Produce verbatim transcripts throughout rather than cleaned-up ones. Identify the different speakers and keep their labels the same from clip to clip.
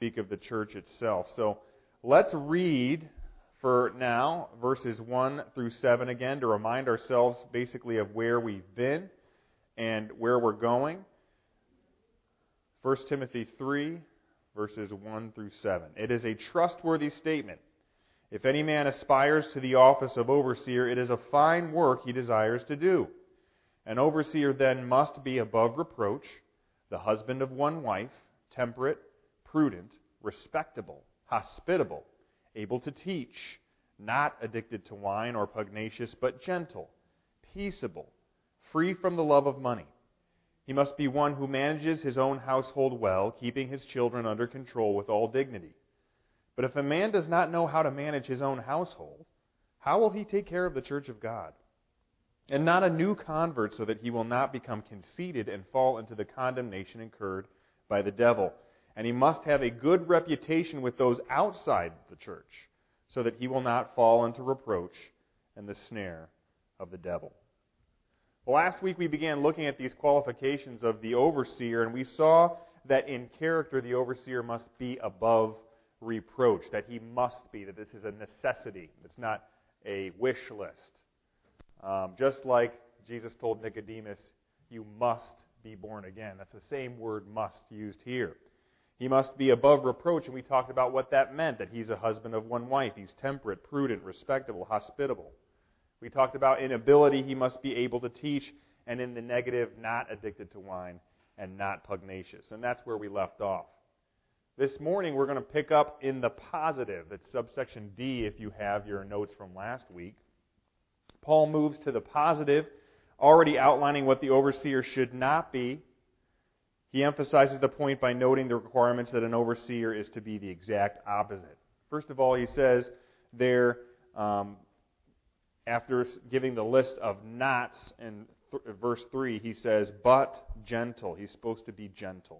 Speaker 1: speak of the church itself. So let's read for now verses one through seven again to remind ourselves basically of where we've been and where we're going. First Timothy three, verses one through seven. It is a trustworthy statement. If any man aspires to the office of overseer, it is a fine work he desires to do. An overseer then must be above reproach, the husband of one wife, temperate, prudent, respectable, hospitable, able to teach, not addicted to wine or pugnacious, but gentle, peaceable, free from the love of money. He must be one who manages his own household well, keeping his children under control with all dignity. But if a man does not know how to manage his own household, how will he take care of the church of God? And not a new convert, so that he will not become conceited and fall into the condemnation incurred by the devil. And he must have a good reputation with those outside the church, so that he will not fall into reproach and the snare of the devil. Well, last week we began looking at these qualifications of the overseer, and we saw that in character the overseer must be above reproach, that he must be, that this is a necessity. It's not a wish list. Um, just like Jesus told Nicodemus, you must be born again. That's the same word must used here. He must be above reproach, and we talked about what that meant, that he's a husband of one wife. He's temperate, prudent, respectable, hospitable. We talked about in ability, he must be able to teach, and in the negative, not addicted to wine and not pugnacious. And that's where we left off. This morning, we're going to pick up in the positive. It's subsection D if you have your notes from last week. Paul moves to the positive, already outlining what the overseer should not be. He emphasizes the point by noting the requirements that an overseer is to be the exact opposite. First of all, he says there, um, after giving the list of nots in th- verse three, he says, but gentle. He's supposed to be gentle.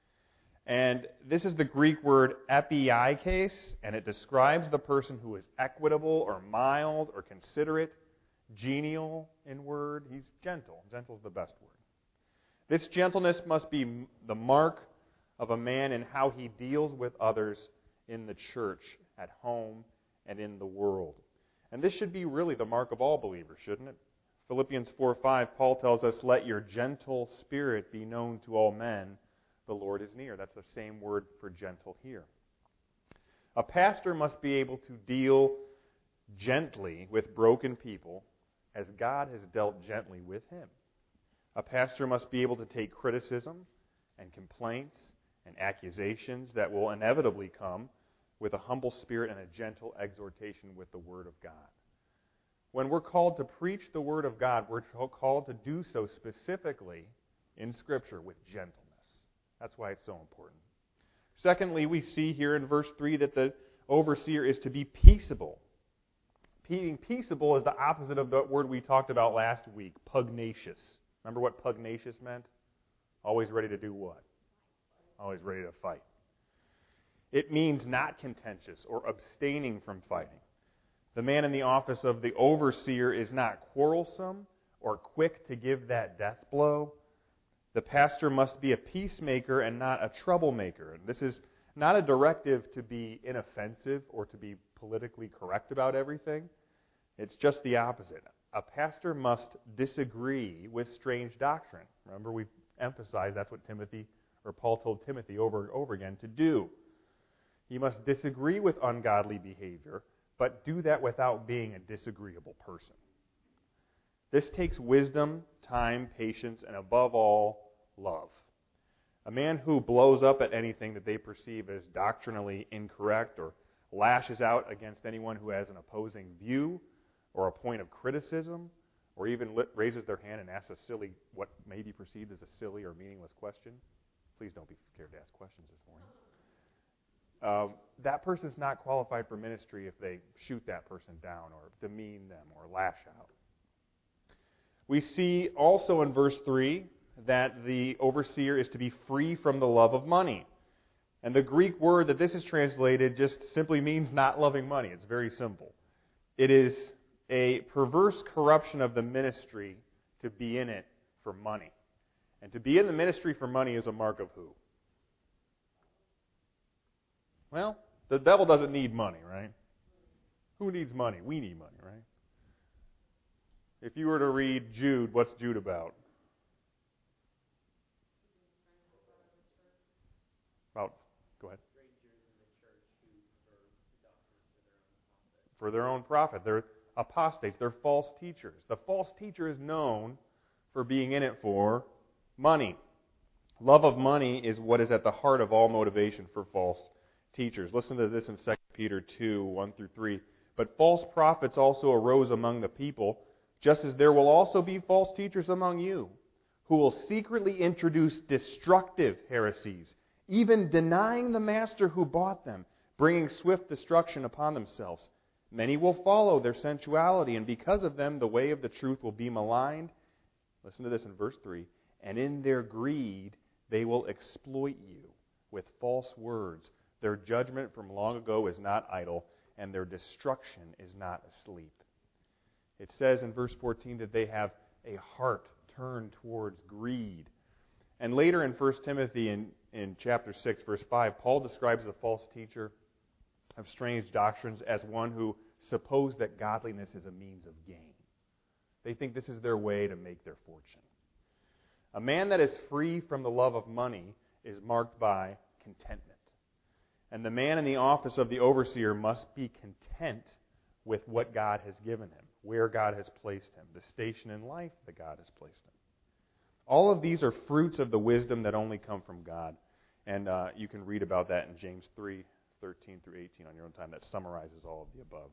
Speaker 1: And this is the Greek word epiikes, and it describes the person who is equitable or mild or considerate, genial in word. He's gentle. Gentle is the best word. This gentleness must be the mark of a man in how he deals with others in the church, at home, and in the world. And this should be really the mark of all believers, shouldn't it? Philippians four five, Paul tells us, let your gentle spirit be known to all men. The Lord is near. That's the same word for gentle here. A pastor must be able to deal gently with broken people as God has dealt gently with him. A pastor must be able to take criticism and complaints and accusations that will inevitably come with a humble spirit and a gentle exhortation with the Word of God. When we're called to preach the Word of God, we're called to do so specifically in Scripture with gentleness. That's why it's so important. Secondly, we see here in verse three that the overseer is to be peaceable. Being peaceable is the opposite of the word we talked about last week, pugnacious. Remember what pugnacious meant? Always ready to do what? Always ready to fight. It means not contentious or abstaining from fighting. The man in the office of the overseer is not quarrelsome or quick to give that death blow. The pastor must be a peacemaker and not a troublemaker. This is not a directive to be inoffensive or to be politically correct about everything. It's just the opposite. A pastor must disagree with strange doctrine. Remember, we've emphasized that's what Timothy, or Paul told Timothy over and over again to do. He must disagree with ungodly behavior, but do that without being a disagreeable person. This takes wisdom, time, patience, and above all, love. A man who blows up at anything that they perceive as doctrinally incorrect or lashes out against anyone who has an opposing view or a point of criticism or even raises their hand and asks a silly, what may be perceived as a silly or meaningless question. Please don't be scared to ask questions this morning. Um, that person's not qualified for ministry if they shoot that person down or demean them or lash out. We see also in verse three that the overseer is to be free from the love of money. And the Greek word that this is translated just simply means not loving money. It's very simple. It is a perverse corruption of the ministry to be in it for money. And to be in the ministry for money is a mark of who? Well, the devil doesn't need money, right? Who needs money? We need money, right? If you were to read Jude, what's Jude about? About, go ahead. For their own profit. They're apostates. They're false teachers. The false teacher is known for being in it for money. Love of money is what is at the heart of all motivation for false teachers. Listen to this in Second Peter two, one through three. But false prophets also arose among the people, just as there will also be false teachers among you, who will secretly introduce destructive heresies, even denying the master who bought them, bringing swift destruction upon themselves. Many will follow their sensuality, and because of them the way of the truth will be maligned. Listen to this in verse three. And in their greed they will exploit you with false words. Their judgment from long ago is not idle, and their destruction is not asleep. It says in verse fourteen that they have a heart turned towards greed. And later in First Timothy in, in chapter six, verse five, Paul describes the false teacher of strange doctrines as one who suppose that godliness is a means of gain. They think this is their way to make their fortune. A man that is free from the love of money is marked by contentment. And the man in the office of the overseer must be content with what God has given him, where God has placed him, the station in life that God has placed him. All of these are fruits of the wisdom that only come from God. And uh, you can read about that in James three, thirteen through eighteen on your own time. That summarizes all of the above.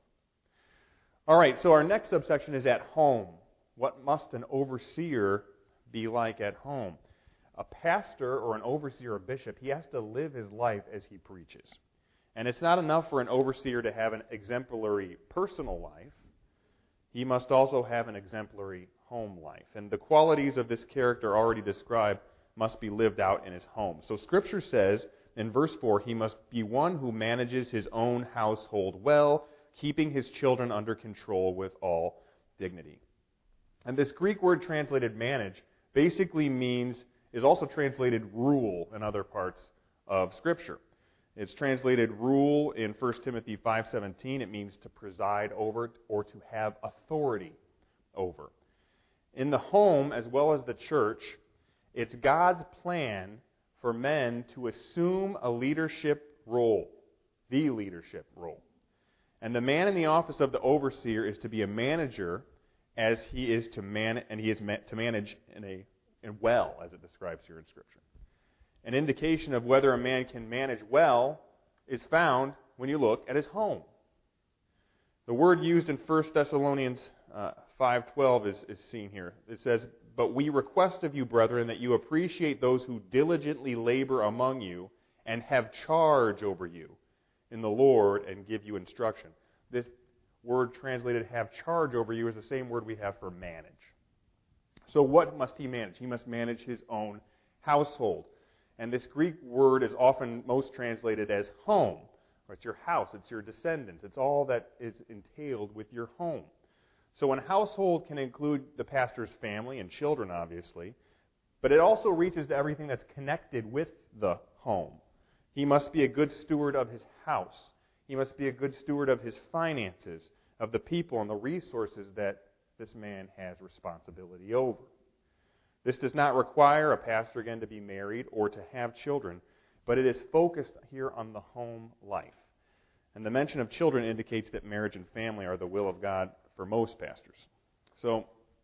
Speaker 1: All right, so our next subsection is at home. What must an overseer be like at home? A pastor or an overseer or bishop, he has to live his life as he preaches. And it's not enough for an overseer to have an exemplary personal life. He must also have an exemplary home life. And the qualities of this character already described must be lived out in his home. So Scripture says in verse four, he must be one who manages his own household well, keeping his children under control with all dignity. And this Greek word translated manage basically means, is also translated rule in other parts of Scripture. It's translated rule in First Timothy five seventeen. It means to preside over or to have authority over. In the home as well as the church, it's God's plan for men to assume a leadership role, the leadership role. And the man in the office of the overseer is to be a manager as he is to man, and he is to manage in a in well, as it describes here in Scripture. An indication of whether a man can manage well is found when you look at his home. The word used in First Thessalonians uh, five twelve is, is seen here. It says, "But we request of you, brethren, that you appreciate those who diligently labor among you and have charge over you in the Lord and give you instruction." This word translated have charge over you is the same word we have for manage. So what must he manage? He must manage his own household. And this Greek word is often most translated as home. Or it's your house, it's your descendants, it's all that is entailed with your home. So a household can include the pastor's family and children, obviously, but it also reaches to everything that's connected with the home. He must be a good steward of his house. He must be a good steward of his finances, of the people and the resources that this man has responsibility over. This does not require a pastor, again, to be married or to have children, but it is focused here on the home life. And the mention of children indicates that marriage and family are the will of God for most pastors. So,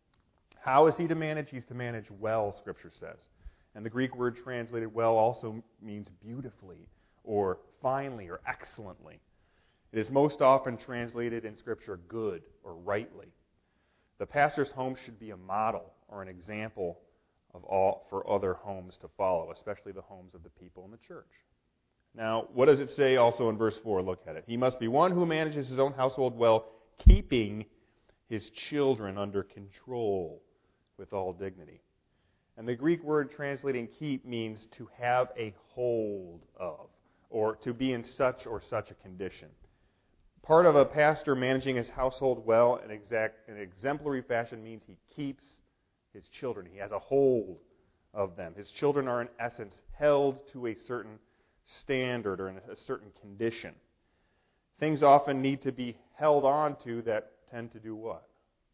Speaker 1: how is he to manage? He's to manage well, Scripture says. And the Greek word translated well also means beautifully or finely or excellently. It is most often translated in Scripture good or rightly. The pastor's home should be a model or an example of all for other homes to follow, especially the homes of the people in the church. Now, what does it say also in verse four? Look at it. He must be one who manages his own household well, keeping his children under control with all dignity. And the Greek word translating keep means to have a hold of, or to be in such or such a condition. Part of a pastor managing his household well in exact, in exemplary fashion means he keeps his children. He has a hold of them. His children are in essence held to a certain standard or in a certain condition. Things often need to be held on to that tend to do what?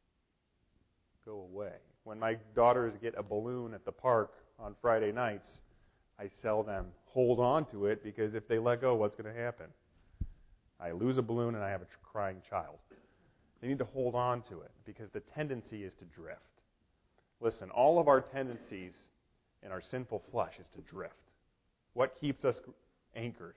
Speaker 1: Go away. When my daughters get a balloon at the park on Friday nights, I tell them, hold on to it, because if they let go, what's going to happen? I lose a balloon and I have a crying child. They need to hold on to it, because the tendency is to drift. Listen, all of our tendencies in our sinful flesh is to drift. What keeps us anchored?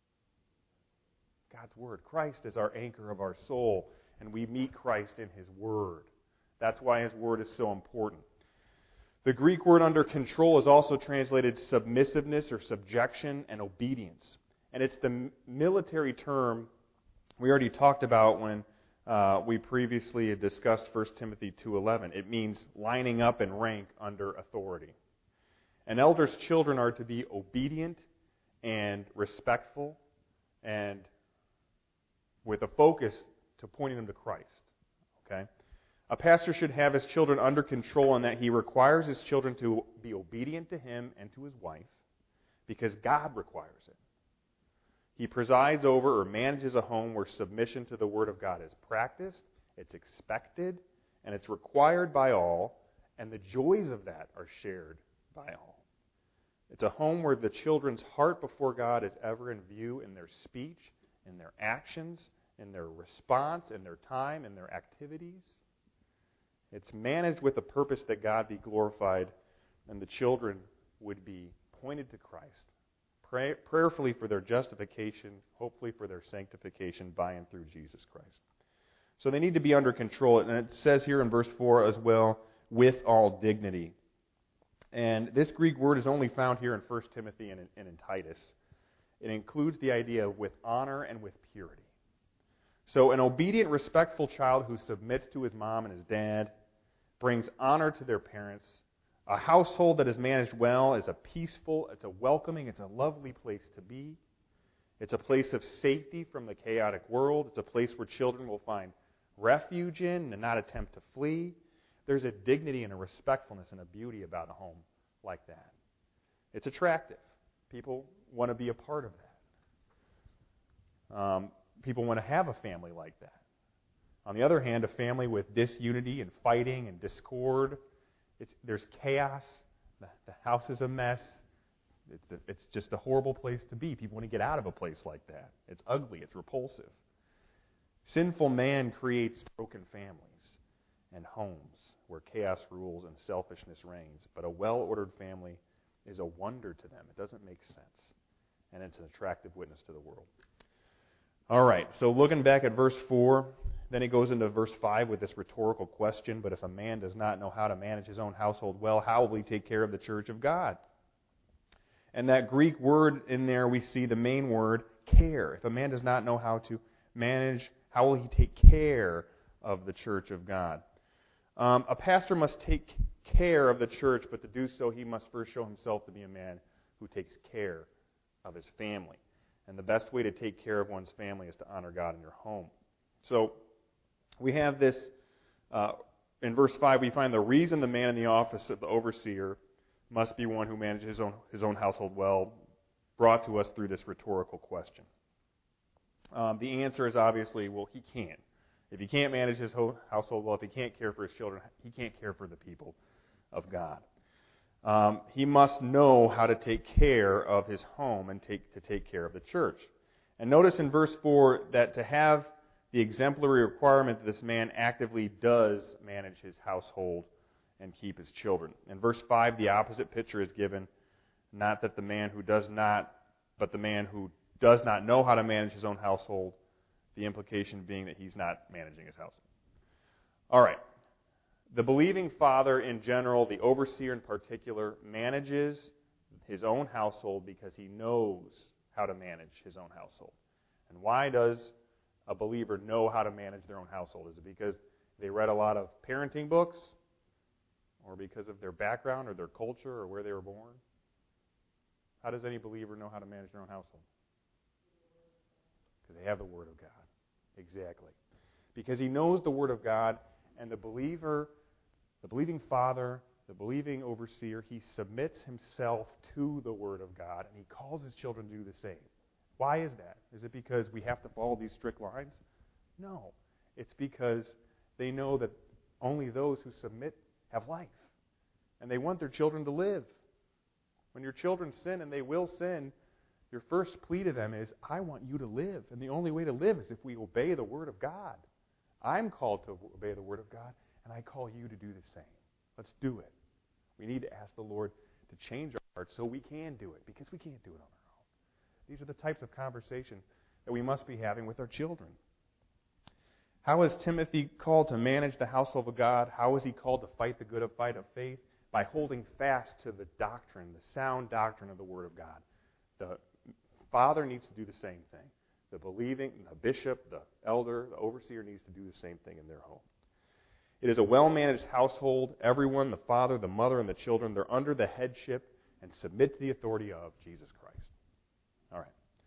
Speaker 1: God's Word. Christ is our anchor of our soul, and we meet Christ in His Word. That's why His Word is so important. The Greek word under control is also translated submissiveness or subjection and obedience. And it's the military term we already talked about when uh, we previously had discussed First Timothy two eleven. It means lining up in rank under authority. An elder's children are to be obedient and respectful and with a focus to pointing them to Christ. Okay? A pastor should have his children under control in that he requires his children to be obedient to him and to his wife because God requires it. He presides over or manages a home where submission to the Word of God is practiced, it's expected, and it's required by all, and the joys of that are shared by all. It's a home where the children's heart before God is ever in view in their speech, in their actions, in their response, in their time, in their activities. It's managed with the purpose that God be glorified and the children would be pointed to Christ, pray, prayerfully for their justification, hopefully for their sanctification by and through Jesus Christ. So they need to be under control. And it says here in verse four as well, with all dignity. And this Greek word is only found here in First Timothy and in, and in Titus. It includes the idea of with honor and with purity. So an obedient, respectful child who submits to his mom and his dad brings honor to their parents. A household that is managed well is a peaceful, it's a welcoming, it's a lovely place to be. It's a place of safety from the chaotic world. It's a place where children will find refuge in and not attempt to flee. There's a dignity and a respectfulness and a beauty about a home like that. It's attractive. People want to be a part of that. Um, people want to have a family like that. On the other hand, a family with disunity and fighting and discord, it's, there's chaos. The, the house is a mess. It's, the, it's just a horrible place to be. People want to get out of a place like that. It's ugly. It's repulsive. Sinful man creates broken families and homes where chaos rules and selfishness reigns. But a well-ordered family is a wonder to them. It doesn't make sense. And it's an attractive witness to the world. All right, so looking back at verse four, then he goes into verse five with this rhetorical question, but if a man does not know how to manage his own household well, how will he take care of the church of God? And that Greek word in there, we see the main word, care. If a man does not know how to manage, how will he take care of the church of God? Um, a pastor must take care of the church, but to do so, he must first show himself to be a man who takes care of his family. And the best way to take care of one's family is to honor God in your home. So we have this, uh, in verse five, we find the reason the man in the office of the overseer must be one who manages his own, his own household well, brought to us through this rhetorical question. Um, the answer is obviously, well, he can't. If he can't manage his whole household well, if he can't care for his children, he can't care for the people of God. Um, he must know how to take care of his home and take to take care of the church. And notice in verse four that to have the exemplary requirement that this man actively does manage his household and keep his children. In verse five, the opposite picture is given, not that the man who does not, but the man who does not know how to manage his own household, the implication being that he's not managing his household. All right. The believing father in general, the overseer in particular, manages his own household because he knows how to manage his own household. And why does a believer know how to manage their own household? Is it because they read a lot of parenting books? Or because of their background or their culture or where they were born? How does any believer know how to manage their own household? Because they have the Word of God. Exactly. Because he knows the Word of God, and the believer, the believing father, the believing overseer, he submits himself to the Word of God, and he calls his children to do the same. Why is that? Is it because we have to follow these strict lines? No. It's because they know that only those who submit have life. And they want their children to live. When your children sin, and they will sin, your first plea to them is, I want you to live. And the only way to live is if we obey the Word of God. I'm called to obey the Word of God, and I call you to do the same. Let's do it. We need to ask the Lord to change our hearts so we can do it, because we can't do it on our own. These are the types of conversations that we must be having with our children. How is Timothy called to manage the household of God? How is he called to fight the good fight of faith? By holding fast to the doctrine, the sound doctrine of the Word of God. The father needs to do the same thing. The believing, the bishop, the elder, the overseer needs to do the same thing in their home. It is a well-managed household. Everyone, the father, the mother, and the children, they're under the headship and submit to the authority of Jesus Christ. All right.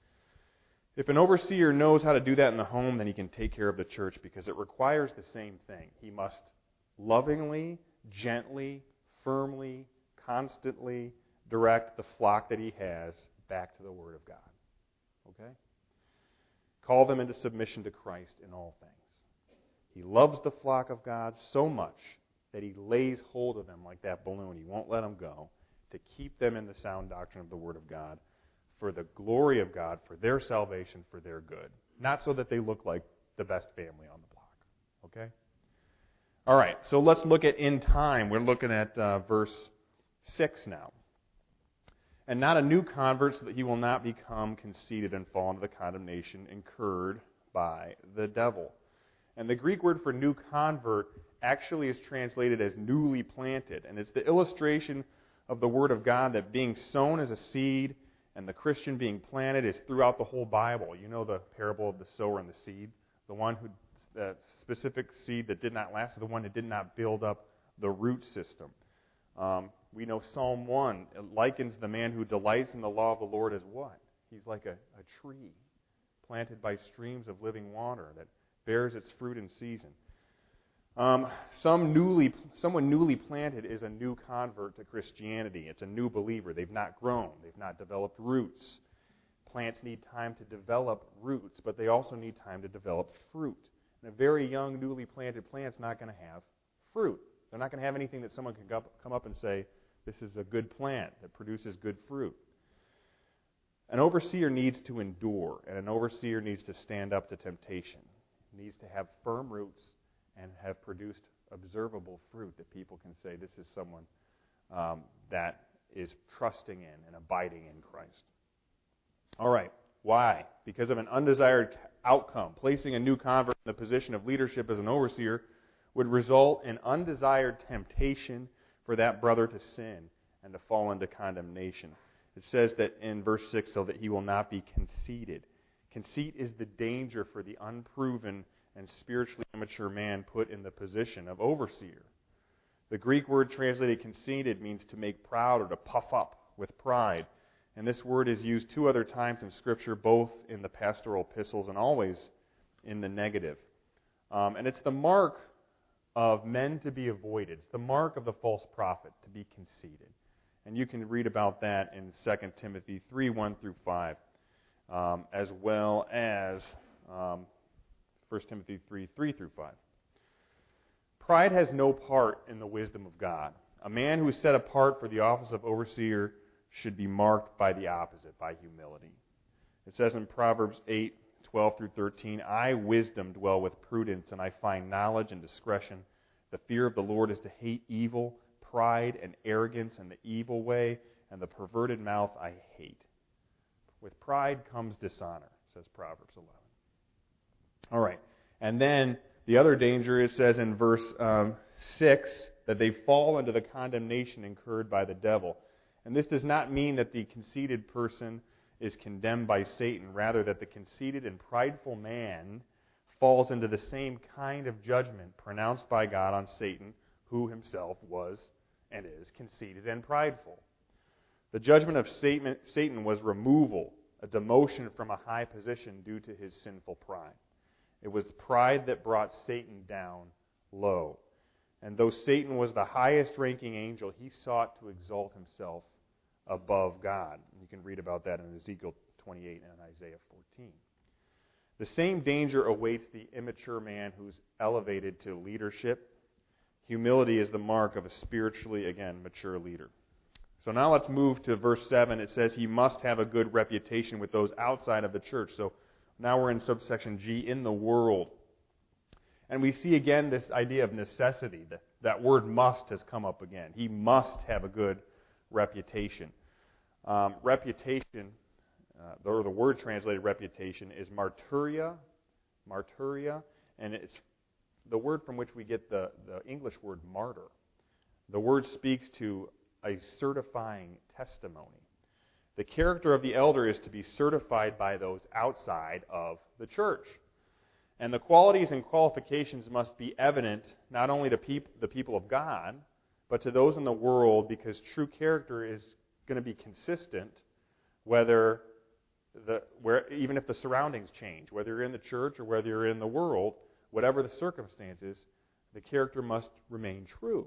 Speaker 1: If an overseer knows how to do that in the home, then he can take care of the church, because it requires the same thing. He must lovingly, gently, firmly, constantly direct the flock that he has back to the Word of God. Okay? Call them into submission to Christ in all things. He loves the flock of God so much that he lays hold of them like that balloon. He won't let them go, to keep them in the sound doctrine of the Word of God, for the glory of God, for their salvation, for their good. Not so that they look like the best family on the block. Okay? All right, so let's look at in time. We're looking at uh, verse six now. And not a new convert, so that he will not become conceited and fall into the condemnation incurred by the devil. And the Greek word for new convert actually is translated as newly planted. And it's the illustration of the Word of God, that being sown as a seed and the Christian being planted is throughout the whole Bible. You know the parable of the sower and the seed. The one who, the specific seed that did not last is the one that did not build up the root system. Um, we know Psalm one likens the man who delights in the law of the Lord as what? He's like a, a tree planted by streams of living water that bears its fruit in season. Um, some newly, someone newly planted is a new convert to Christianity. It's a new believer. They've not grown. They've not developed roots. Plants need time to develop roots, but they also need time to develop fruit. And a very young, newly planted plant's not going to have fruit. They're not going to have anything that someone can come up and say, this is a good plant that produces good fruit. An overseer needs to endure, and an overseer needs to stand up to temptation. He needs to have firm roots and have produced observable fruit that people can say, this is someone um, that is trusting in and abiding in Christ. All right. Why? Because of an undesired outcome. Placing a new convert in the position of leadership as an overseer would result in undesired temptation for that brother to sin and to fall into condemnation. It says that in verse six, so that he will not be conceited. Conceit is the danger for the unproven and spiritually immature man put in the position of overseer. The Greek word translated conceited means to make proud or to puff up with pride. And this word is used two other times in Scripture, both in the pastoral epistles and always in the negative. Um, and it's the mark of men to be avoided. It's the mark of the false prophet, to be conceited. And you can read about that in Second Timothy three, one through five, um, as well as um, First Timothy three, three through five. Pride has no part in the wisdom of God. A man who is set apart for the office of overseer should be marked by the opposite, by humility. It says in Proverbs eight, twelve through thirteen, I, wisdom, dwell with prudence, and I find knowledge and discretion. The fear of the Lord is to hate evil, pride and arrogance and the evil way, and the perverted mouth I hate. With pride comes dishonor, says Proverbs eleven. All right. And then the other danger, it says in verse um, six, that they fall into the condemnation incurred by the devil. And this does not mean that the conceited person is condemned by Satan. Rather, that the conceited and prideful man falls into the same kind of judgment pronounced by God on Satan, who himself was and is conceited and prideful. The judgment of Satan was removal, a demotion from a high position due to his sinful pride. It was pride that brought Satan down low. And though Satan was the highest-ranking angel, he sought to exalt himself above God. You can read about that in Ezekiel twenty-eight and Isaiah fourteen. The same danger awaits the immature man who's elevated to leadership. Humility is the mark of a spiritually, again, mature leader. So now let's move to verse seven. It says he must have a good reputation with those outside of the church. So now we're in subsection G, in the world. And we see again this idea of necessity. That, that word must has come up again. He must have a good reputation. Um, reputation, uh, or the word translated reputation, is marturia, marturia, and it's the word from which we get the, the English word martyr. The word speaks to a certifying testimony. The character of the elder is to be certified by those outside of the church. And the qualities and qualifications must be evident not only to peop- the people of God, but to those in the world, because true character is going to be consistent whether the where even if the surroundings change, whether you're in the church or whether you're in the world, whatever the circumstances, the character must remain true.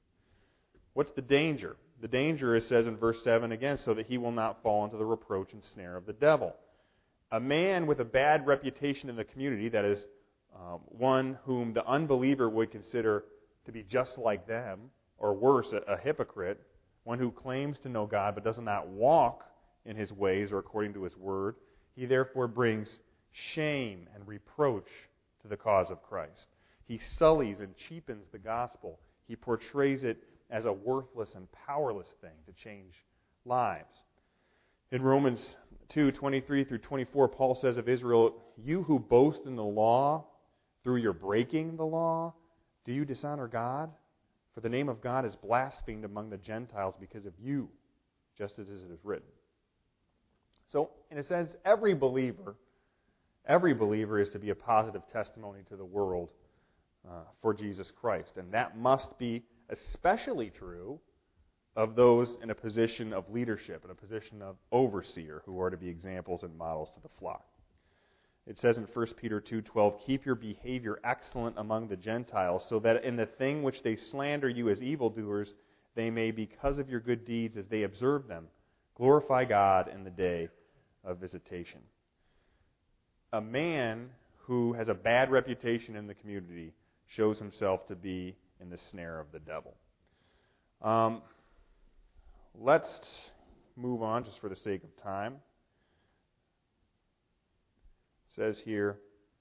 Speaker 1: What's the danger? The danger, it says in verse seven again, so that he will not fall into the reproach and snare of the devil. A man with a bad reputation in the community, that is, um, one whom the unbeliever would consider to be just like them, or worse, a, a hypocrite, one who claims to know God but does not walk in his ways or according to his word, he therefore brings shame and reproach to the cause of Christ. He sullies and cheapens the gospel. He portrays it as a worthless and powerless thing to change lives. In Romans two, twenty-three through twenty-four, Paul says of Israel, you who boast in the law through your breaking the law, do you dishonor God? For the name of God is blasphemed among the Gentiles because of you, just as it is written. So, in a sense, every believer, every believer is to be a positive testimony to the world uh, for Jesus Christ. And that must be especially true of those in a position of leadership, in a position of overseer, who are to be examples and models to the flock. It says in First Peter two twelve, keep your behavior excellent among the Gentiles, so that in the thing which they slander you as evildoers, they may, because of your good deeds as they observe them, glorify God in the day of visitation. A man who has a bad reputation in the community shows himself to be in the snare of the devil. Um, let's move on, just for the sake of time. It says here,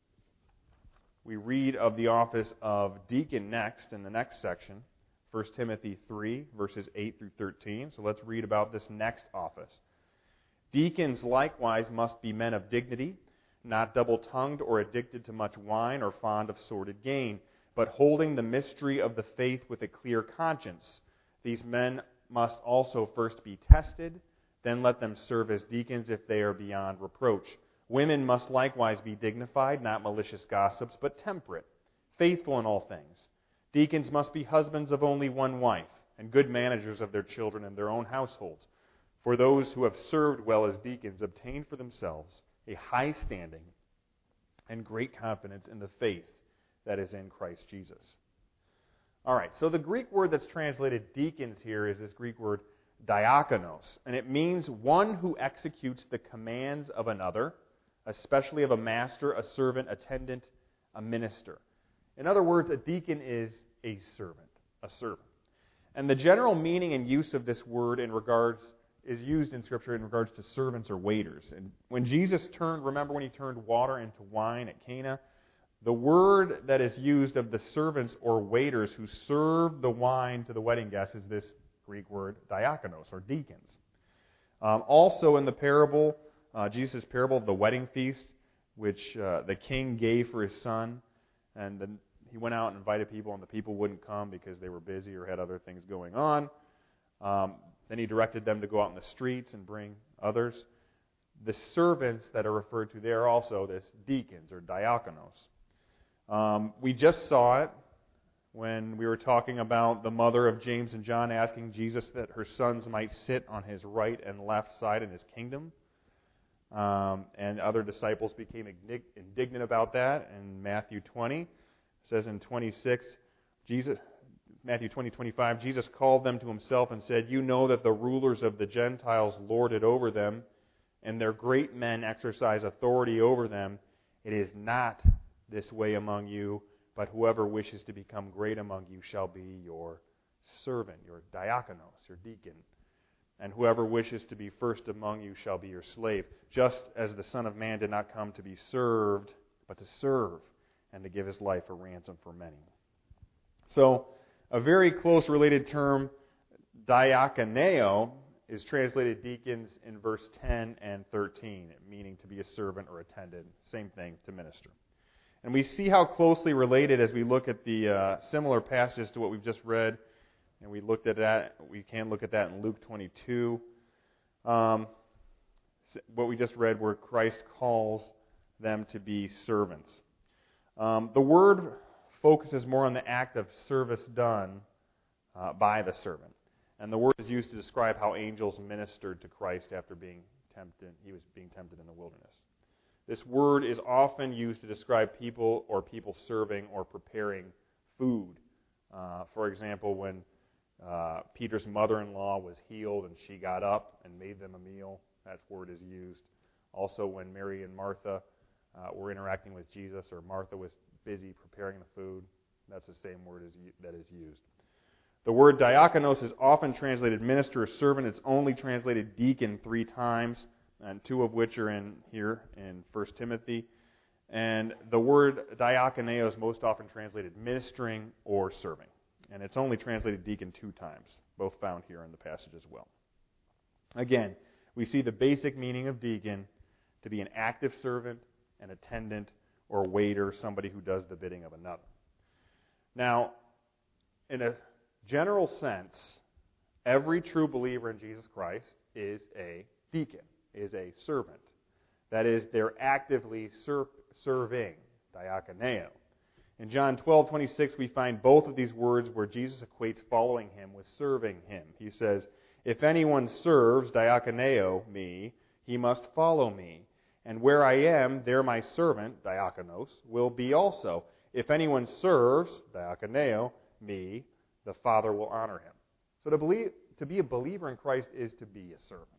Speaker 1: we read of the office of deacon next in the next section, First Timothy three, verses eight through thirteen. So let's read about this next office. Deacons likewise must be men of dignity, not double-tongued or addicted to much wine or fond of sordid gain, but holding the mystery of the faith with a clear conscience. These men must also first be tested, then let them serve as deacons if they are beyond reproach. Women must likewise be dignified, not malicious gossips, but temperate, faithful in all things. Deacons must be husbands of only one wife, and good managers of their children and their own households. For those who have served well as deacons obtain for themselves a high standing and great confidence in the faith that is in Christ Jesus. All right, so the Greek word that's translated deacons here is this Greek word diakonos, and it means one who executes the commands of another, especially of a master, a servant, attendant, a minister. In other words, a deacon is a servant, a servant. And the general meaning and use of this word in regards is used in Scripture in regards to servants or waiters. And when Jesus turned, remember when he turned water into wine at Cana? The word that is used of the servants or waiters who serve the wine to the wedding guests is this Greek word diakonos, or deacons. Um, also in the parable, uh, Jesus' parable of the wedding feast, which uh, the king gave for his son, and then he went out and invited people, and the people wouldn't come because they were busy or had other things going on. Um, then he directed them to go out in the streets and bring others. The servants that are referred to there are also this deacons or diakonos. Um, we just saw it when we were talking about the mother of James and John asking Jesus that her sons might sit on his right and left side in his kingdom. Um, and other disciples became indignant about that in Matthew twenty. It says in twenty-six, Jesus, Matthew twenty, twenty-five, Jesus called them to himself and said, "You know that the rulers of the Gentiles lord it over them, and their great men exercise authority over them. It is not this way among you, but whoever wishes to become great among you shall be your servant," your diakonos, your deacon. "And whoever wishes to be first among you shall be your slave, just as the Son of Man did not come to be served, but to serve, and to give his life a ransom for many." So, a very close related term, diakoneo, is translated deacons in verse ten and thirteen, meaning to be a servant or attendant. Same thing, to minister. And we see how closely related as we look at the uh, similar passages to what we've just read. And we looked at that. We can look at that in Luke twenty-two. Um, what we just read, where Christ calls them to be servants. Um, the word focuses more on the act of service done uh, by the servant. And the word is used to describe how angels ministered to Christ after being tempted. He was being tempted in the wilderness. This word is often used to describe people or people serving or preparing food. Uh, for example, when uh, Peter's mother-in-law was healed and she got up and made them a meal, that word is used. Also, when Mary and Martha uh, were interacting with Jesus, or Martha was busy preparing the food, that's the same word as, that is used. The word diakonos is often translated minister or servant. It's only translated deacon three times, and two of which are in here in First Timothy. And the word diakoneo is most often translated ministering or serving. And it's only translated deacon two times, both found here in the passage as well. Again, we see the basic meaning of deacon to be an active servant, an attendant, or waiter, somebody who does the bidding of another. Now, in a general sense, every true believer in Jesus Christ is a deacon, is a servant. That is, they're actively ser- serving, diakoneo. In John twelve twenty-six, we find both of these words where Jesus equates following him with serving him. He says, "If anyone serves, diakoneo, me, he must follow me. And where I am, there my servant, diakonos, will be also. If anyone serves, diakoneo, me, the Father will honor him." So to believe, to be a believer in Christ is to be a servant.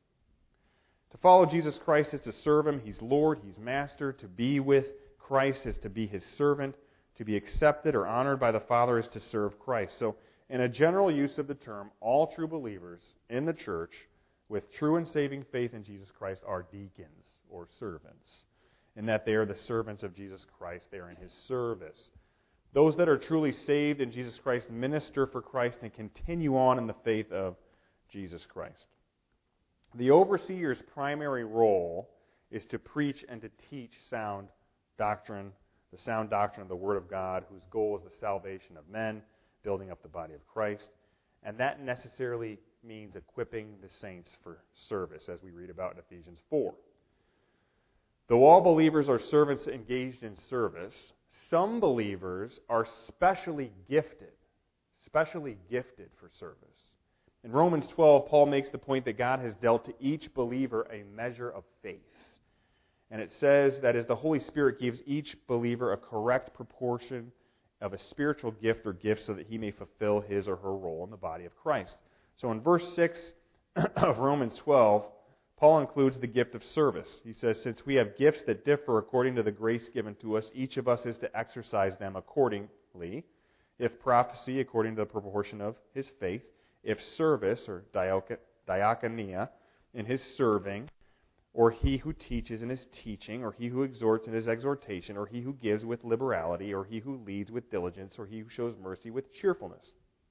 Speaker 1: To follow Jesus Christ is to serve him. He's Lord, he's Master. To be with Christ is to be his servant. To be accepted or honored by the Father is to serve Christ. So in a general use of the term, all true believers in the church with true and saving faith in Jesus Christ are deacons or servants, in that they are the servants of Jesus Christ. They are in his service. Those that are truly saved in Jesus Christ minister for Christ and continue on in the faith of Jesus Christ. The overseer's primary role is to preach and to teach sound doctrine, the sound doctrine of the Word of God, whose goal is the salvation of men, building up the body of Christ. And that necessarily means equipping the saints for service, as we read about in Ephesians four. Though all believers are servants engaged in service, some believers are specially gifted, specially gifted for service. In Romans twelve, Paul makes the point that God has dealt to each believer a measure of faith. And it says that as the Holy Spirit gives each believer a correct proportion of a spiritual gift or gift so that he may fulfill his or her role in the body of Christ. So in verse six of Romans twelve, Paul includes the gift of service. He says, "Since we have gifts that differ according to the grace given to us, each of us is to exercise them accordingly. If prophecy, according to the proportion of his faith. If service, or diakonia, in his serving. Or he who teaches in his teaching. Or he who exhorts in his exhortation. Or he who gives with liberality. Or he who leads with diligence. Or he who shows mercy with cheerfulness."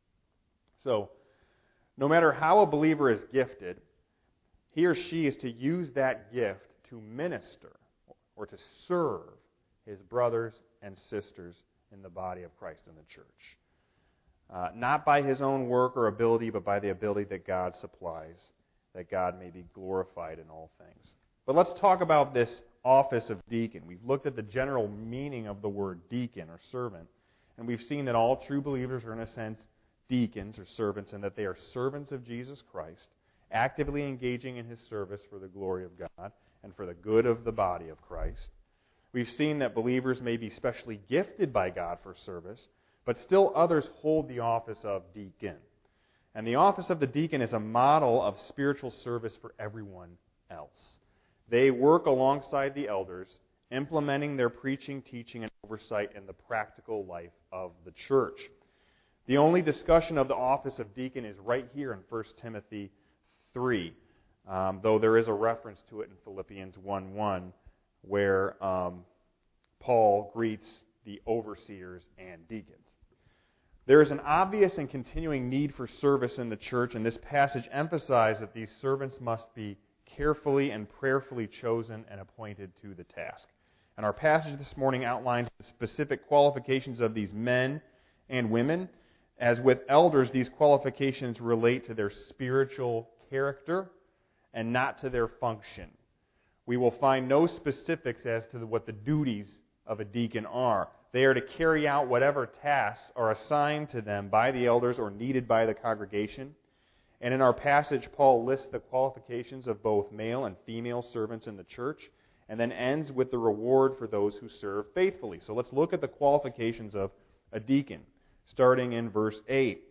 Speaker 1: So, no matter how a believer is gifted, he or she is to use that gift to minister or to serve his brothers and sisters in the body of Christ in the church. Uh, not by his own work or ability, but by the ability that God supplies, that God may be glorified in all things. But let's talk about this office of deacon. We've looked at the general meaning of the word deacon or servant, and we've seen that all true believers are, in a sense, deacons or servants, and that they are servants of Jesus Christ, actively engaging in his service for the glory of God and for the good of the body of Christ. We've seen that believers may be specially gifted by God for service, But still others hold the office of deacon. And the office of the deacon is a model of spiritual service for everyone else. They work alongside the elders, implementing their preaching, teaching, and oversight in the practical life of the church. The only discussion of the office of deacon is right here in First Timothy three, um, though there is a reference to it in Philippians one one, where um, Paul greets the overseers and deacons. There is an obvious and continuing need for service in the church, and this passage emphasizes that these servants must be carefully and prayerfully chosen and appointed to the task. And our passage this morning outlines the specific qualifications of these men and women. As with elders, these qualifications relate to their spiritual character and not to their function. We will find no specifics as to what the duties of a deacon are. They are to carry out whatever tasks are assigned to them by the elders or needed by the congregation. And in our passage, Paul lists the qualifications of both male and female servants in the church, and then ends with the reward for those who serve faithfully. So let's look at the qualifications of a deacon, starting in verse eight.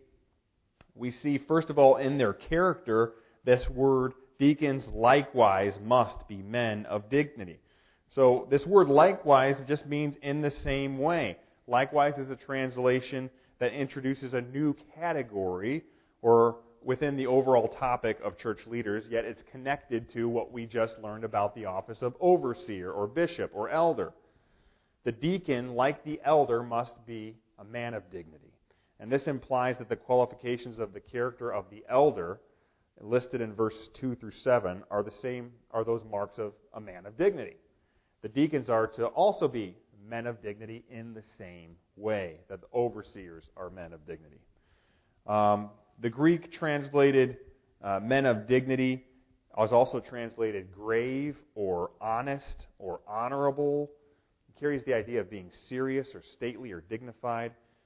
Speaker 1: We see, first of all, in their character, this word, deacons likewise must be men of dignity. So this word likewise just means in the same way. Likewise is a translation that introduces a new category or within the overall topic of church leaders, yet it's connected to what we just learned about the office of overseer or bishop or elder. The deacon, like the elder, must be a man of dignity. And this implies that the qualifications of the character of the elder, listed in verse two through seven, are the same, are those marks of a man of dignity. The deacons are to also be men of dignity in the same way that the overseers are men of dignity. Um, the Greek translated uh, men of dignity was also translated grave or honest or honorable. It carries the idea of being serious or stately or dignified.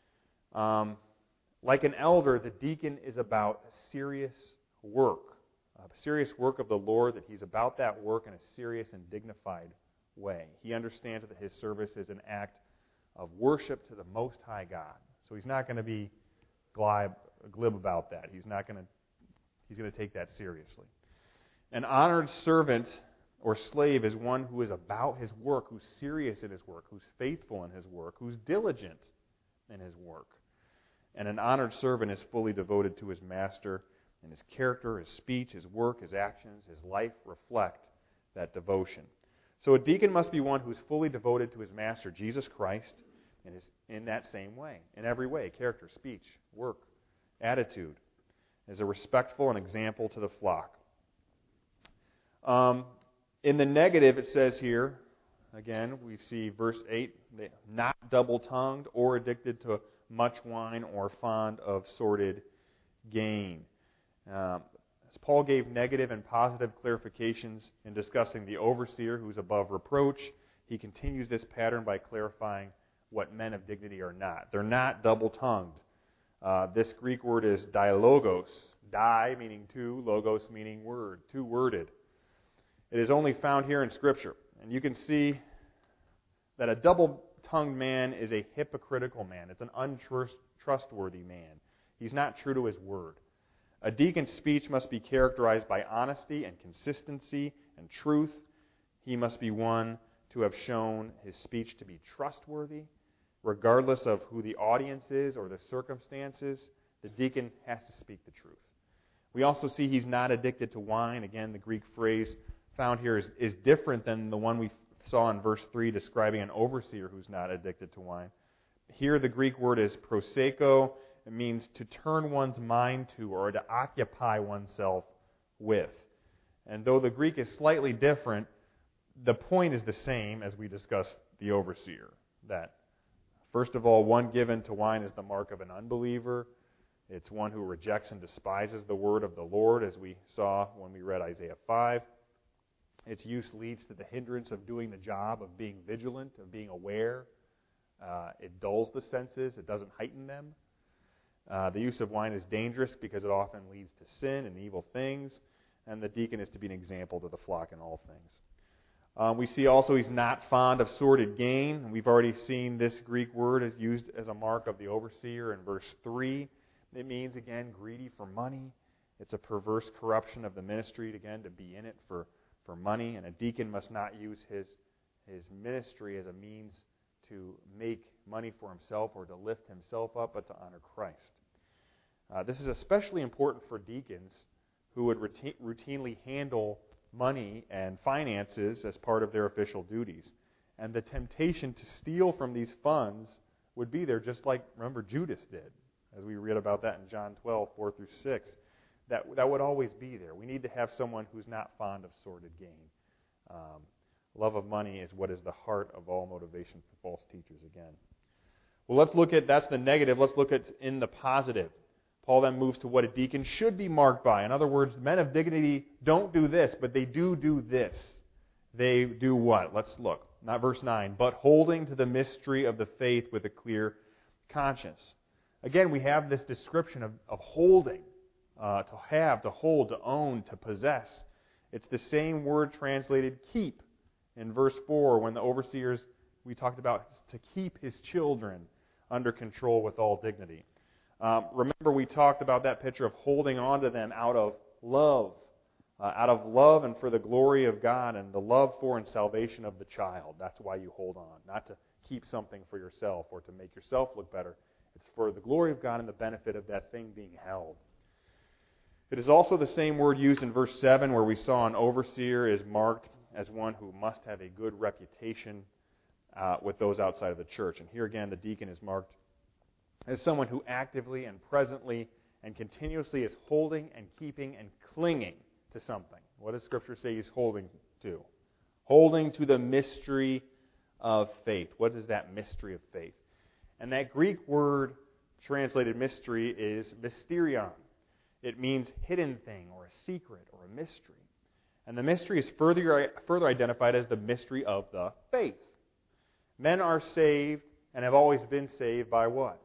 Speaker 1: Um, like an elder, the deacon is about serious work, a serious work of the Lord, that he's about that work in a serious and dignified way. He understands that his service is an act of worship to the Most High God. So he's not going to be glib, glib about that. He's not going to he's going to take that seriously. An honored servant or slave is one who is about his work, who's serious in his work, who's faithful in his work, who's diligent in his work. And an honored servant is fully devoted to his master, and his character, his speech, his work, his actions, his life reflect that devotion. So a deacon must be one who's fully devoted to his master, Jesus Christ, and is in that same way, in every way, character, speech, work, attitude, as a respectful and example to the flock. Um, in the negative, it says here, again, we see verse eight, not double-tongued or addicted to much wine or fond of sordid gain. Um, as Paul gave negative and positive clarifications in discussing the overseer who's above reproach, he continues this pattern by clarifying what men of dignity are not. They're not double-tongued. Uh, this Greek word is dialogos. Di meaning two, logos meaning word, two-worded. It is only found here in Scripture. And you can see that a double-tongued man is a hypocritical man. It's an untrustworthy man. He's not true to his word. A deacon's speech must be characterized by honesty and consistency and truth. He must be one to have shown his speech to be trustworthy. Regardless of who the audience is or the circumstances, the deacon has to speak the truth. We also see he's not addicted to wine. Again, the Greek phrase found here is, is different than the one we saw in verse three describing an overseer who's not addicted to wine. Here the Greek word is proseko. It means to turn one's mind to or to occupy oneself with. And though the Greek is slightly different, the point is the same as we discussed the overseer. That, first of all, one given to wine is the mark of an unbeliever. It's one who rejects and despises the word of the Lord, as we saw when we read Isaiah five. Its use leads to the hindrance of doing the job, of being vigilant, of being aware. Uh, it dulls the senses. It doesn't heighten them. Uh, the use of wine is dangerous because it often leads to sin and evil things, and the deacon is to be an example to the flock in all things. Um, we see also he's not fond of sordid gain. We've already seen this Greek word is used as a mark of the overseer in verse three. It means, again, greedy for money. It's a perverse corruption of the ministry, again, to be in it for, for money. And a deacon must not use his, his ministry as a means to make money for himself or to lift himself up, but to honor Christ. Uh, this is especially important for deacons who would routine, routinely handle money and finances as part of their official duties. And the temptation to steal from these funds would be there, just like, remember, Judas did, as we read about that in John twelve, four through six. That, that would always be there. We need to have someone who's not fond of sordid gain. Um, love of money is what is the heart of all motivation for false teachers again. Well, let's look at, that's the negative, let's look at in the positive. Paul then moves to what a deacon should be marked by. In other words, men of dignity don't do this, but they do do this. They do what? Let's look. Not verse nine. But holding to the mystery of the faith with a clear conscience. Again, we have this description of, of holding. Uh, to have, to hold, to own, to possess. It's the same word translated keep in verse four when the overseers, we talked about to keep his children under control with all dignity. Um, remember, we talked about that picture of holding on to them out of love, uh, out of love and for the glory of God and the love for and salvation of the child. That's why you hold on, not to keep something for yourself or to make yourself look better. It's for the glory of God and the benefit of that thing being held. It is also the same word used in verse seven where we saw an overseer is marked as one who must have a good reputation uh, with those outside of the church. And here again, the deacon is marked as someone who actively and presently and continuously is holding and keeping and clinging to something. What does Scripture say he's holding to? Holding to the mystery of faith. What is that mystery of faith? And that Greek word translated mystery is mysterion. It means hidden thing or a secret or a mystery. And the mystery is further, further identified as the mystery of the faith. Men are saved and have always been saved by what?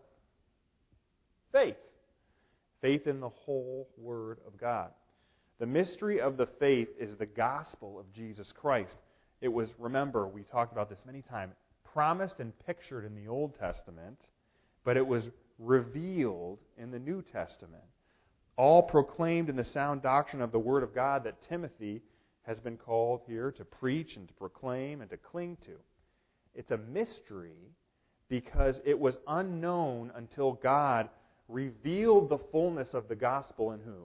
Speaker 1: Faith. Faith in the whole Word of God. The mystery of the faith is the gospel of Jesus Christ. It was, remember, we talked about this many times, promised and pictured in the Old Testament, but it was revealed in the New Testament. All proclaimed in the sound doctrine of the Word of God that Timothy has been called here to preach and to proclaim and to cling to. It's a mystery because it was unknown until God revealed the fullness of the gospel in who?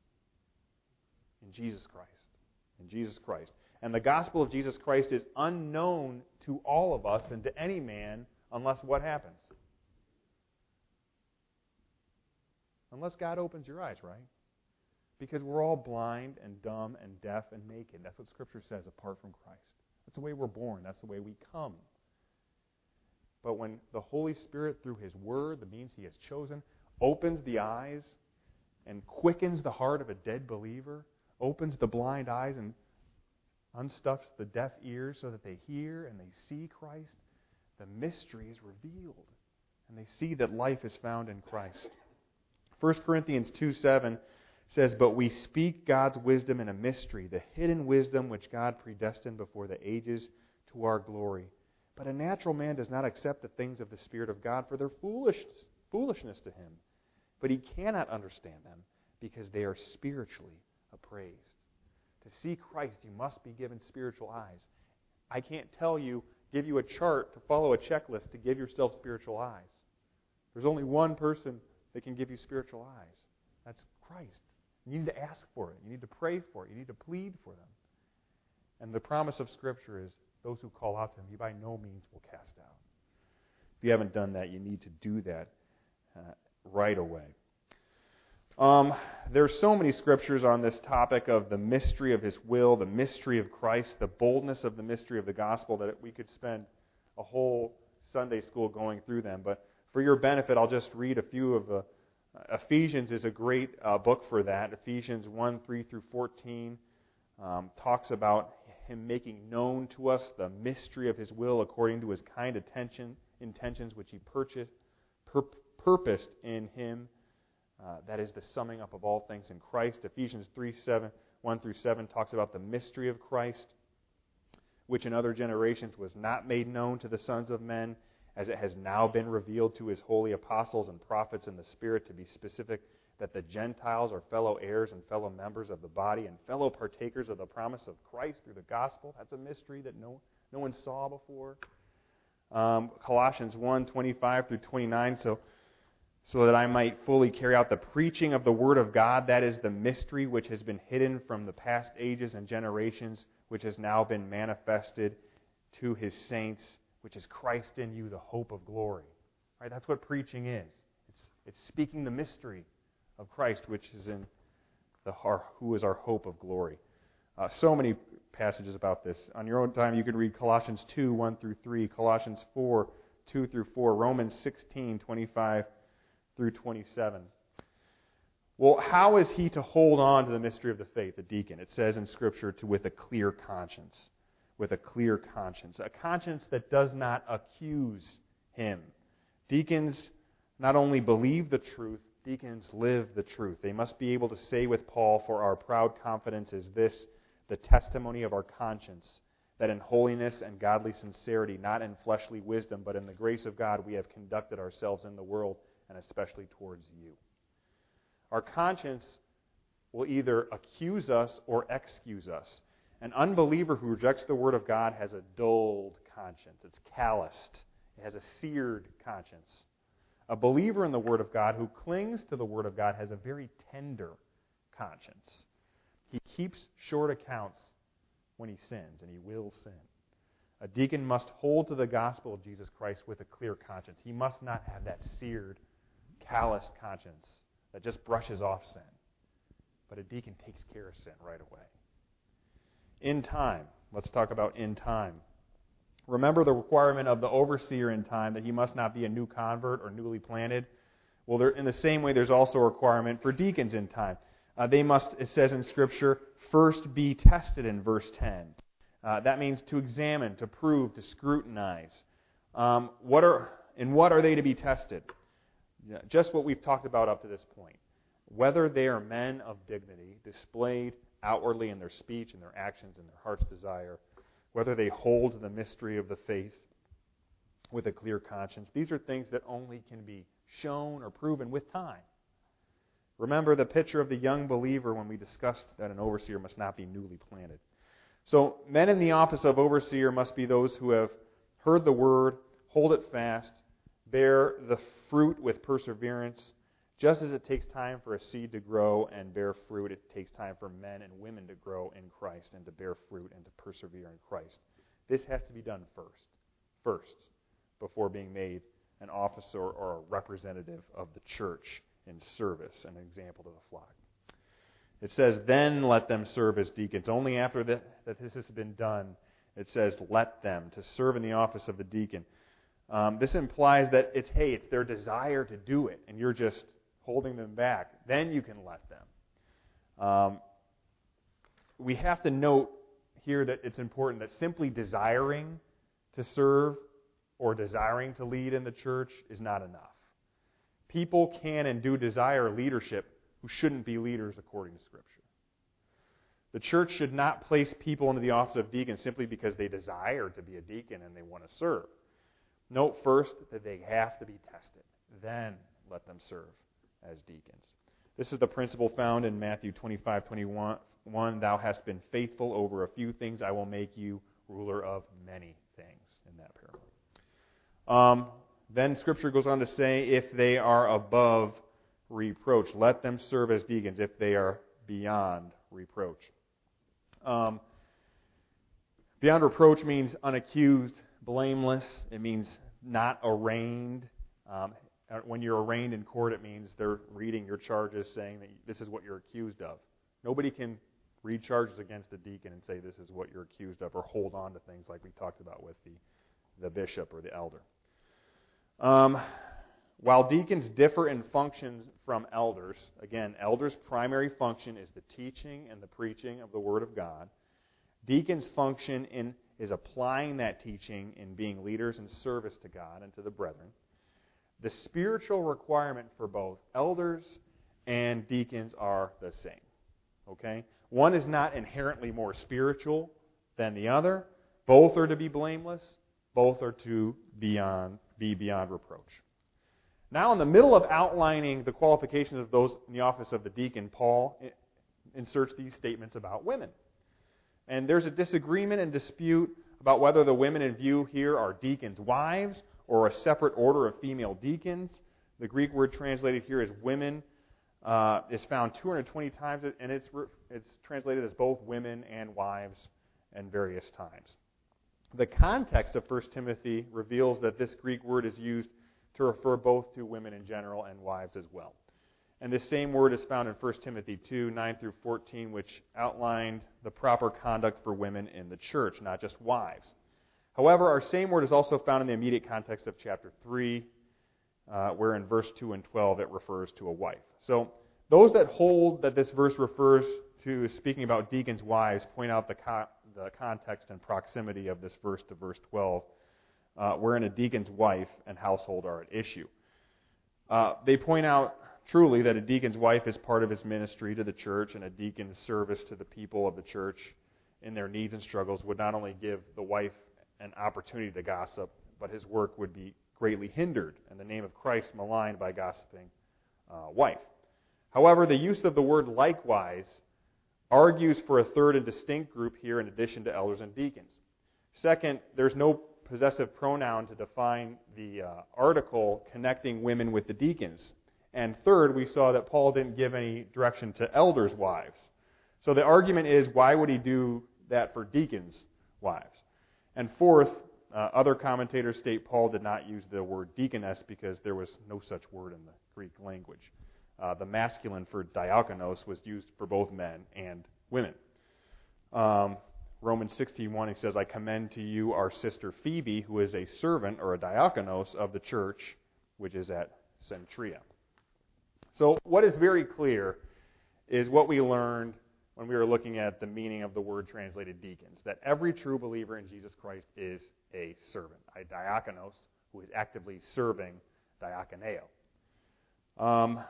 Speaker 1: In Jesus Christ. In Jesus Christ. And the gospel of Jesus Christ is unknown to all of us and to any man unless what happens? Unless God opens your eyes, right? Because we're all blind and dumb and deaf and naked. That's what Scripture says apart from Christ. That's the way we're born. That's the way we come. But when the Holy Spirit, through His Word, the means He has chosen, opens the eyes and quickens the heart of a dead believer, opens the blind eyes and unstuffs the deaf ears so that they hear and they see Christ, the mystery is revealed. And they see that life is found in Christ. First Corinthians two seven says, But we speak God's wisdom in a mystery, the hidden wisdom which God predestined before the ages to our glory. But a natural man does not accept the things of the Spirit of God, for their foolish, foolishness to him. But he cannot understand them, because they are spiritually appraised. To see Christ, you must be given spiritual eyes. I can't tell you, give you a chart to follow a checklist to give yourself spiritual eyes. There's only one person that can give you spiritual eyes. That's Christ. You need to ask for it. You need to pray for it. You need to plead for them. And the promise of Scripture is those who call out to Him, He by no means will cast out. If you haven't done that, you need to do that uh, right away. Um, there's so many Scriptures on this topic of the mystery of His will, the mystery of Christ, the boldness of the mystery of the gospel that we could spend a whole Sunday school going through them. But for your benefit, I'll just read a few of the. Uh, Ephesians is a great uh, book for that. Ephesians one, three through fourteen um, talks about Him making known to us the mystery of His will according to His kind attention, intentions which He purchased, pur- purposed in Him. Uh, that is the summing up of all things in Christ. Ephesians three, seven, one through seven talks about the mystery of Christ. which in other generations was not made known to the sons of men, as it has now been revealed to his holy apostles and prophets in the Spirit, to be specific, that the Gentiles are fellow heirs and fellow members of the body and fellow partakers of the promise of Christ through the gospel. That's a mystery that no, no one saw before. Um, Colossians one, twenty-five through twenty-nine, so, so that I might fully carry out the preaching of the Word of God, that is the mystery which has been hidden from the past ages and generations, which has now been manifested to His saints, which is Christ in you, the hope of glory. Right? That's what preaching is. It's, it's speaking the mystery of Christ, which is in the our, who is our hope of glory. Uh, so many passages about this. On your own time, you can read Colossians two, one through three, Colossians four, two through four, Romans sixteen, twenty-five through twenty-seven. Well, how is he to hold on to the mystery of the faith, the deacon? It says in Scripture, to with a clear conscience. With a clear conscience. A conscience that does not accuse him. Deacons not only believe the truth, deacons live the truth. They must be able to say with Paul, for our proud confidence is this, the testimony of our conscience, that in holiness and godly sincerity, not in fleshly wisdom, but in the grace of God, we have conducted ourselves in the world, and especially towards you. Our conscience will either accuse us or excuse us. An unbeliever who rejects the Word of God has a dulled conscience. It's calloused. It has a seared conscience. A believer in the Word of God who clings to the Word of God has a very tender conscience. He keeps short accounts when he sins, and he will sin. A deacon must hold to the gospel of Jesus Christ with a clear conscience. He must not have that seared, calloused conscience that just brushes off sin. But a deacon takes care of sin right away. In time. Let's talk about in time. Remember the requirement of the overseer in time, that he must not be a new convert or newly planted. Well, there, in the same way, there's also a requirement for deacons in time. Uh, they must, it says in Scripture, first be tested in verse ten. Uh, that means to examine, to prove, to scrutinize. Um, what are in what are they to be tested? Just what we've talked about up to this point. Whether they are men of dignity, displayed outwardly in their speech and their actions and their heart's desire, whether they hold to the mystery of the faith with a clear conscience. These are things that only can be shown or proven with time. Remember the picture of the young believer when we discussed that an overseer must not be newly planted. So men in the office of overseer must be those who have heard the word, hold it fast, bear the fruit with perseverance. Just as it takes time for a seed to grow and bear fruit, it takes time for men and women to grow in Christ and to bear fruit and to persevere in Christ. This has to be done first, first, before being made an officer or a representative of the church in service, an example to the flock. It says, then let them serve as deacons. Only after that, that this has been done, it says, let them, to serve in the office of the deacon. Um, this implies that it's, hey, it's their desire to do it, and you're just holding them back. Then you can let them. Um, we have to note here that it's important that simply desiring to serve or desiring to lead in the church is not enough. People can and do desire leadership who shouldn't be leaders according to Scripture. The church should not place people into the office of deacon simply because they desire to be a deacon and they want to serve. Note first that they have to be tested. Then let them serve as deacons. This is the principle found in Matthew twenty-five, twenty-one. Thou hast been faithful over a few things, I will make you ruler of many things, in that parable. Um, then Scripture goes on to say, if they are above reproach, let them serve as deacons. If they are beyond reproach. Um, beyond reproach means unaccused, blameless. It means not arraigned. Um, when you're arraigned in court, it means they're reading your charges saying that this is what you're accused of. Nobody can read charges against a deacon and say this is what you're accused of, or hold on to things like we talked about with the, the bishop or the elder. Um, while deacons differ in function from elders, again, elders' primary function is the teaching and the preaching of the Word of God. Deacons' function in is applying that teaching in being leaders in service to God and to the brethren. The spiritual requirement for both elders and deacons are the same. Okay? One is not inherently more spiritual than the other, Both are to be blameless. Both are to beyond, be beyond reproach. Now, in the middle of outlining the qualifications of those in the office of the deacon, Paul inserts these statements about women. And there's a disagreement and dispute about whether the women in view here are deacons' wives or a separate order of female deacons. The Greek word translated here as women uh, is found two hundred twenty times, and it's it's translated as both women and wives in various times. The context of First Timothy reveals that this Greek word is used to refer both to women in general and wives as well. And this same word is found in First Timothy two, nine through fourteen, which outlined the proper conduct for women in the church, not just wives. However, our same word is also found in the immediate context of chapter three, uh, where in verse two and twelve it refers to a wife. So those that hold that this verse refers to speaking about deacons' wives point out the, co- the context and proximity of this verse to verse twelve, uh, wherein a deacon's wife and household are at issue. Uh, they point out truly that a deacon's wife is part of his ministry to the church, and a deacon's service to the people of the church in their needs and struggles would not only give the wife an opportunity to gossip, but his work would be greatly hindered and the name of Christ maligned by gossiping uh, wife. However, the use of the word likewise argues for a third and distinct group here in addition to elders and deacons. Second, there's no possessive pronoun to define the uh, article connecting women with the deacons. And third, we saw that Paul didn't give any direction to elders' wives. So the argument is, why would he do that for deacons' wives? And fourth, uh, other commentators state Paul did not use the word deaconess because there was no such word in the Greek language. Uh, the masculine for diakonos was used for both men and women. Um, Romans sixteen one, he says, I commend to you our sister Phoebe, who is a servant or a diakonos of the church, which is at Centria. So what is very clear is what we learned when we were looking at the meaning of the word translated deacons, that every true believer in Jesus Christ is a servant, a diakonos, who is actively serving diakoneo. Um,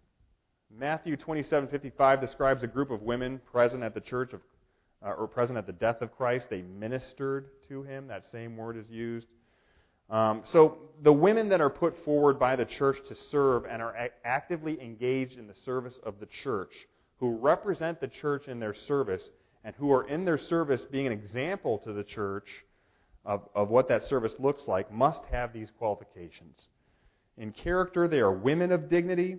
Speaker 1: Matthew twenty-seven fifty-five describes a group of women present at the church of, uh, or present at the death of Christ. They ministered to him. That same word is used. Um, so the women that are put forward by the church to serve and are a- actively engaged in the service of the church, who represent the church in their service, and who are in their service being an example to the church of, of what that service looks like, must have these qualifications. In character, they are women of dignity.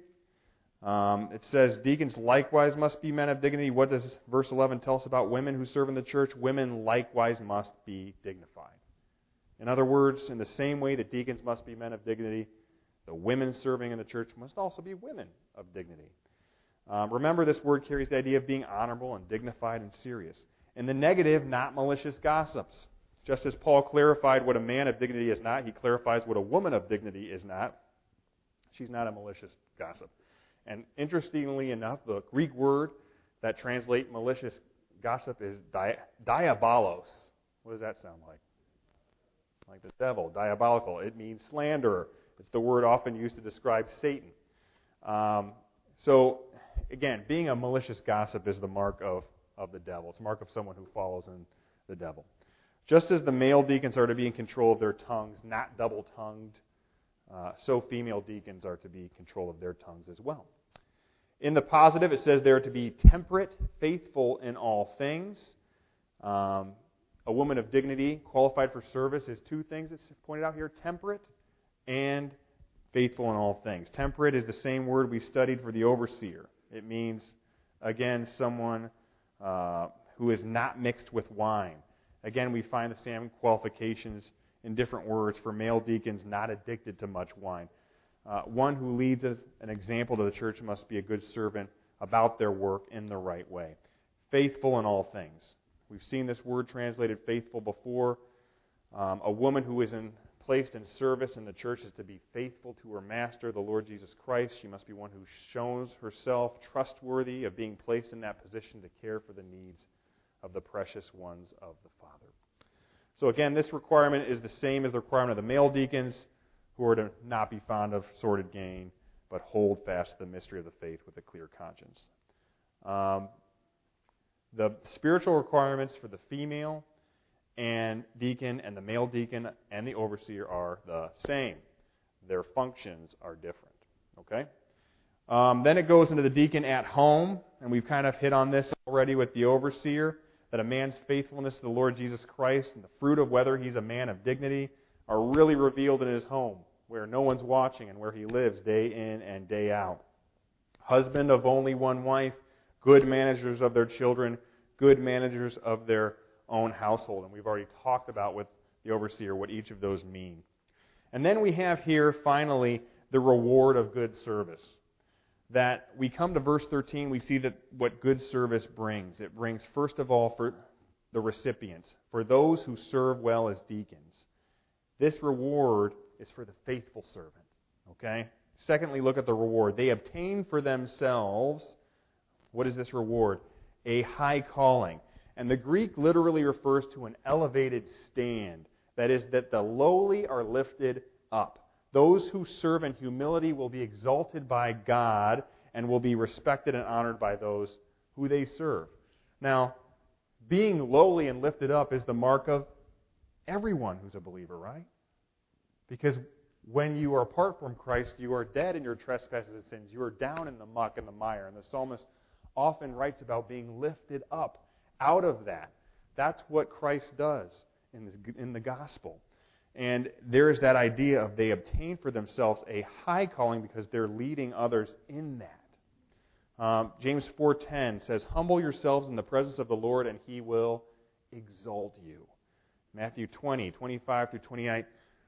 Speaker 1: Um, it says deacons likewise must be men of dignity. What does verse eleven tell us about women who serve in the church? Women likewise must be dignified. In other words, in the same way that deacons must be men of dignity, the women serving in the church must also be women of dignity. Um, remember, this word carries the idea of being honorable and dignified and serious. In the negative, not malicious gossips. Just as Paul clarified what a man of dignity is not, he clarifies what a woman of dignity is not. She's not a malicious gossip. And interestingly enough, the Greek word that translates malicious gossip is di- diabolos. What does that sound like? Like the devil, diabolical. It means slanderer. It's the word often used to describe Satan. Um, so, again, being a malicious gossip is the mark of, of the devil. It's a mark of someone who follows in the devil. Just as the male deacons are to be in control of their tongues, not double-tongued, uh, so female deacons are to be in control of their tongues as well. In the positive, it says they're to be temperate, faithful in all things. Um, a woman of dignity, qualified for service, is two things that's pointed out here: temperate and faithful in all things. Temperate is the same word we studied for the overseer. It means, again, someone uh, who is not mixed with wine. Again, we find the same qualifications in different words for male deacons not addicted to much wine. Uh, one who leads as an example to the church must be a good servant about their work in the right way. Faithful in all things. We've seen this word translated faithful before. Um, a woman who is in, placed in service in the church is to be faithful to her master, the Lord Jesus Christ. She must be one who shows herself trustworthy of being placed in that position to care for the needs of the precious ones of the Father. So again, this requirement is the same as the requirement of the male deacons, who are to not be fond of sordid gain, but hold fast to the mystery of the faith with a clear conscience. Um, the spiritual requirements for the female and deacon and the male deacon and the overseer are the same. Their functions are different. Okay? Um, then it goes into the deacon at home, and we've kind of hit on this already with the overseer, that a man's faithfulness to the Lord Jesus Christ and the fruit of whether he's a man of dignity are really revealed in his home, where no one's watching and where he lives day in and day out. Husband of only one wife, good managers of their children, good managers of their own household. And we've already talked about with the overseer what each of those mean. And then we have here, finally, the reward of good service. That we come to verse thirteen, we see that what good service brings. It brings, first of all, for the recipients, for those who serve well as deacons. This reward is for the faithful servant. Okay? Secondly, look at the reward. They obtain for themselves, what is this reward? A high calling. And the Greek literally refers to an elevated stand. That is, that the lowly are lifted up. Those who serve in humility will be exalted by God and will be respected and honored by those who they serve. Now, being lowly and lifted up is the mark of everyone who's a believer, right? Because when you are apart from Christ, you are dead in your trespasses and sins. You are down in the muck and the mire. And the psalmist often writes about being lifted up out of that. That's what Christ does in the, in the gospel. And there is that idea of they obtain for themselves a high calling because they're leading others in that. Um, James four ten says, "Humble yourselves in the presence of the Lord, and He will exalt you." Matthew twenty, twenty-five through twenty-eight,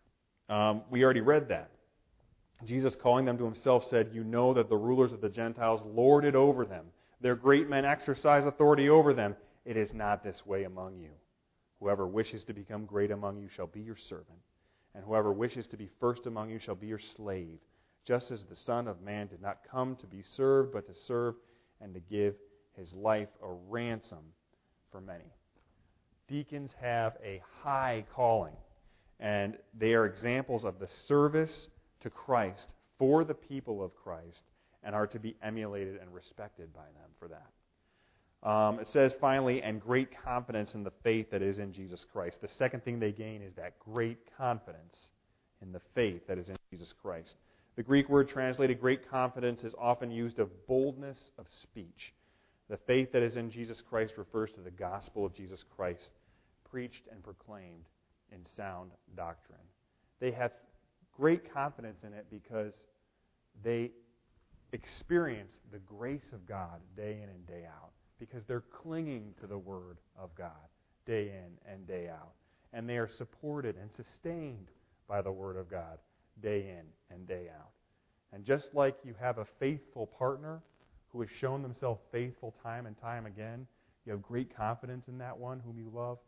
Speaker 1: um, we already read that. Jesus, calling them to Himself, said, "You know that the rulers of the Gentiles lord it over them. Their great men exercise authority over them. It is not this way among you. Whoever wishes to become great among you shall be your servant, and whoever wishes to be first among you shall be your slave, just as the Son of Man did not come to be served, but to serve and to give His life a ransom for many." Deacons have a high calling, and they are examples of the service to Christ for the people of Christ and are to be emulated and respected by them for that. Um, it says, finally, and great confidence in the faith that is in Jesus Christ. The second thing they gain is that great confidence in the faith that is in Jesus Christ. The Greek word translated great confidence is often used of boldness of speech. The faith that is in Jesus Christ refers to the gospel of Jesus Christ, preached and proclaimed in sound doctrine. They have great confidence in it because they experience the grace of God day in and day out, because they're clinging to the Word of God day in and day out. And they are supported and sustained by the Word of God day in and day out. And just like you have a faithful partner who has shown themselves faithful time and time again, you have great confidence in that one whom you love,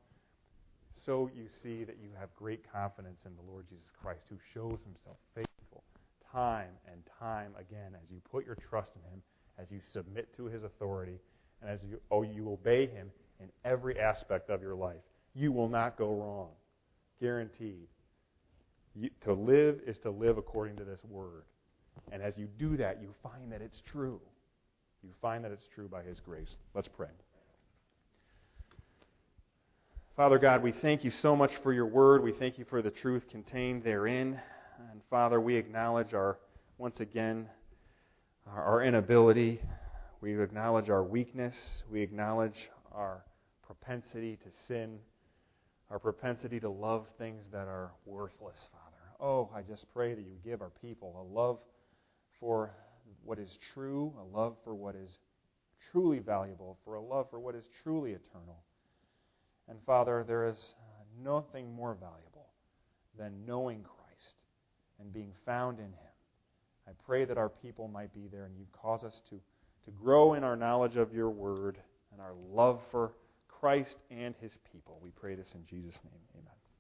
Speaker 1: so you see that you have great confidence in the Lord Jesus Christ, who shows Himself faithful time and time again as you put your trust in Him, as you submit to His authority, and as you, oh, you obey Him in every aspect of your life. You will not go wrong. Guaranteed. You, to live is to live according to this Word. And as you do that, you find that it's true. You find that it's true by His grace. Let's pray. Father God, we thank You so much for Your Word. We thank You for the truth contained therein. And Father, we acknowledge our, once again, our, our inability. We acknowledge our weakness. We acknowledge our propensity to sin, our propensity to love things that are worthless, Father. Oh, I just pray that You give our people a love for what is true, a love for what is truly valuable, for a love for what is truly eternal. And Father, there is nothing more valuable than knowing Christ and being found in Him. I pray that our people might be there, and You cause us to, to grow in our knowledge of Your Word and our love for Christ and His people. We pray this in Jesus' name. Amen.